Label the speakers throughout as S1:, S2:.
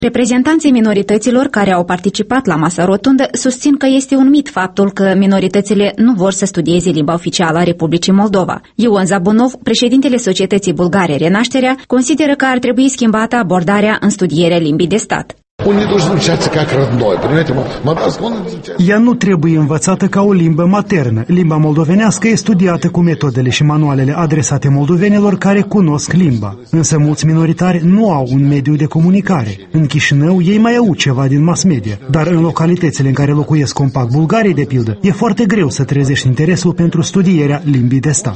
S1: Reprezentanții minorităților care au participat la masa rotundă susțin că este un mit faptul că minoritățile nu vor să studieze limba oficială a Republicii Moldova. Ion Zabunov, președintele Societății Bulgare Renașterea, consideră că ar trebui schimbată abordarea în studierea limbii de stat.
S2: Ea nu trebuie învățată ca o limbă maternă. Limba moldovenească e studiată cu metodele și manualele adresate moldovenilor care cunosc limba. Însă mulți minoritari nu au un mediu de comunicare. În Chișinău ei mai au ceva din mass media, dar în localitățile în care locuiesc compact bulgarii, de pildă, e foarte greu să trezești interesul pentru studierea limbii de stat.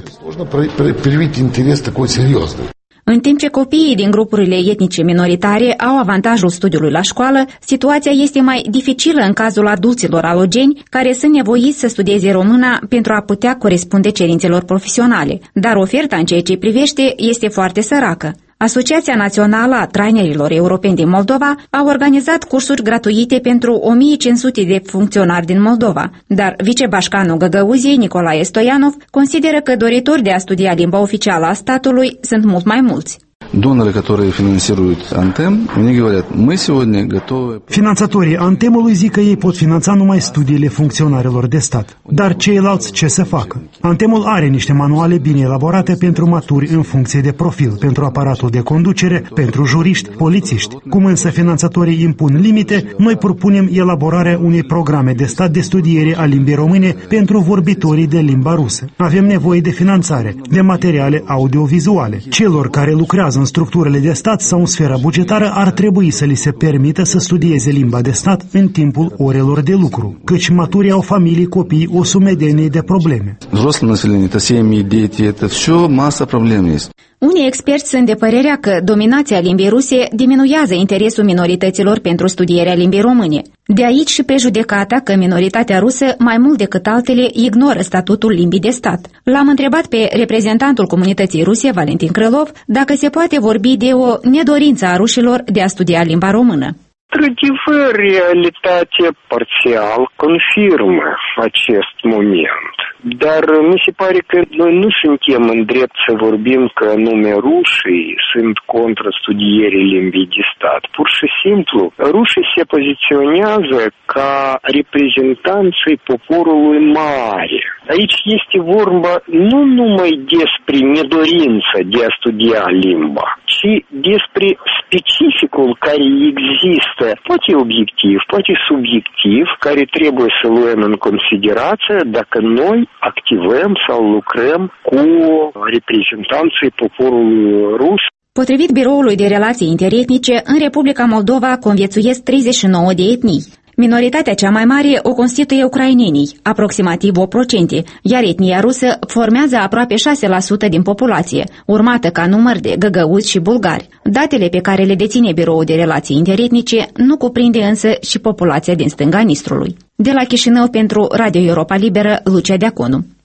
S1: În timp ce copiii din grupurile etnice minoritare au avantajul studiului la școală, situația este mai dificilă în cazul adulților alogeni care sunt nevoiți să studieze româna pentru a putea corespunde cerințelor profesionale, dar oferta în ceea ce privește este foarte săracă. Asociația Națională a Trainerilor Europeni din Moldova a organizat cursuri gratuite pentru 1500 de funcționari din Moldova, dar vicebașcanul Găgăuziei, Nicolae Stoianov, consideră că doritori de a studia limba oficială a statului sunt mult mai mulți.
S2: Finanțatorii Antemului zic că ei pot finanța numai studiile funcționarilor de stat. Dar ceilalți ce să facă? Antemul are niște manuale bine elaborate pentru maturi în funcție de profil, pentru aparatul de conducere, pentru juriști, polițiști. Cum însă finanțatorii impun limite, noi propunem elaborarea unei programe de stat de studiere a limbii române pentru vorbitorii de limba rusă. Avem nevoie de finanțare, de materiale audiovizuale. Celor care lucrează în structurile de stat sau în sfera bugetară ar trebui să li se permită să studieze limba de stat în timpul orelor de lucru, căci maturii au familii, copii, o sumedenie de probleme.
S1: Unii experți sunt de părerea că dominația limbii ruse diminuează interesul minorităților pentru studierea limbii române. De aici și prejudecata că minoritatea rusă, mai mult decât altele, ignoră statutul limbii de stat. L-am întrebat pe reprezentantul comunității ruse, Valentin Krylov, dacă se poate vorbi de o nedorință a rușilor de a studia limba română.
S3: Într-adevăr, realitatea parțial confirmă acest moment. Dar mi se pare că noi nu suntem în drept să vorbim că anume rușii sunt contra studierii limbii de stat. Pur și simplu, rușii se poziționează ca reprezentanții poporului mare. Aici este vorba nu numai despre nedorință de a studia limba, ci despre specificul care există, poate obiectiv, poate subiectiv, care trebuie să luăm în considerație dacă noi activăm sau lucrăm cu reprezentanții poporului rus.
S1: Potrivit Biroului de Relații Interetnice, în Republica Moldova conviețuiesc 39 de etnii. Minoritatea cea mai mare o constituie ucrainenii, aproximativ 8%, iar etnia rusă formează aproape 6% din populație, urmată ca număr de găgăuzi și bulgari. Datele pe care le deține Biroul de Relații Interetnice nu cuprinde însă și populația din stânga Nistrului. De la Chișinău pentru Radio Europa Liberă, Lucia Deaconu.